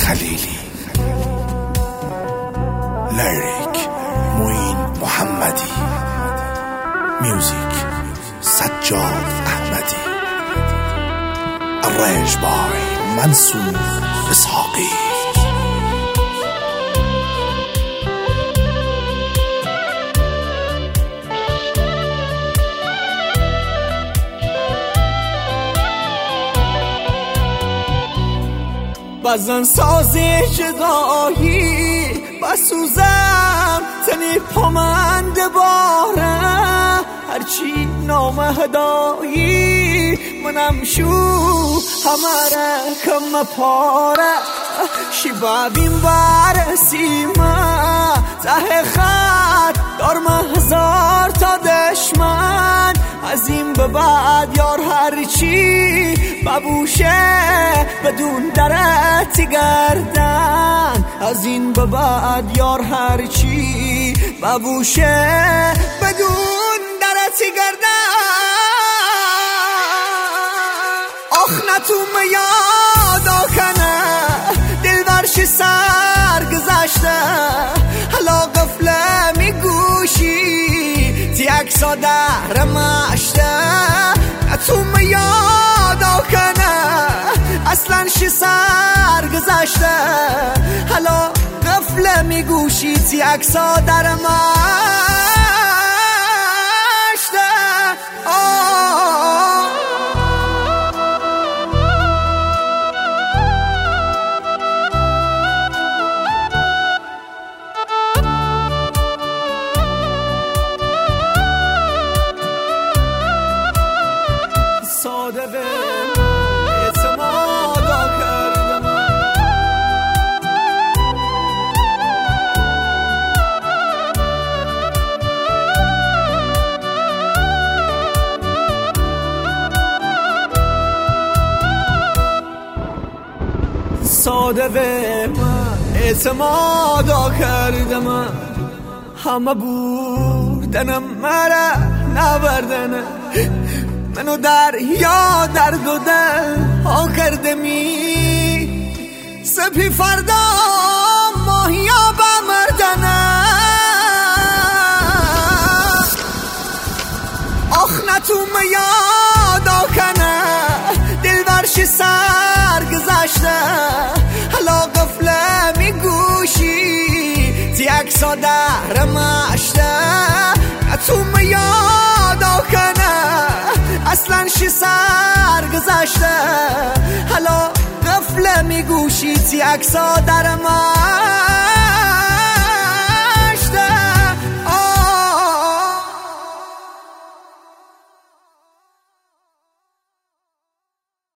خلیلی، لیریک معین محمدی، میوزیک سجاد احمدی، الرنج بای منصور اسحاقی. بزن ساز جدایی بسوزم تنی پامند باره، هرچی نام هدایی منم شو هماره کم پاره. شبابیم برسیمه ته خط دارم هزار تا دشمن، از این به بعد یار هرچی ببوشه بدون درت گردن، از این به بعد یار هرچی ببوشه بدون درت گردن. آخ نتوم یادا کنه دل برش سر گذشته، حالا قفله میگوشی تی اکسا در مشته. نتوم یادا کنه اصلا شی سر گذشته، حالا قفله میگوشی تی اکسا در مشته. ساده به اعتمادا کردم، ساده به اعتمادا کردم، همه بردنم مرا نبردنه، منو در یا درد و دل ها کردمی، سپی فردا ماهیا بمردنه. آخ نتوم یادا کنه دل برش سر گذشته، حالا قفله میگوشی تی اکسا در مشته. نتوم یادا کنه اصلا شی سر گذشته، حالا قفله میگوشی تی اکسا در مشته.